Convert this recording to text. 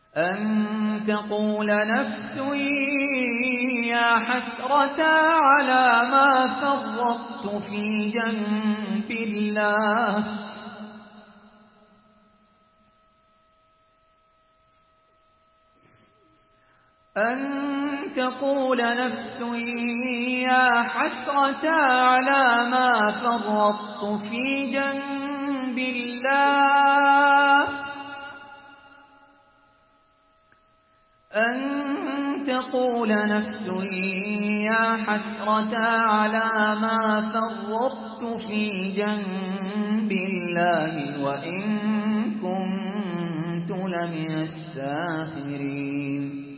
أن تقول نفس يا حسرة على ما فرطت في جنب الله أن تقول نفس يا حسرة على ما فرطت في جنب الله أن تقول نفس يا حسرة على ما فرطت في جنب الله وإن كنت لمن الساخرين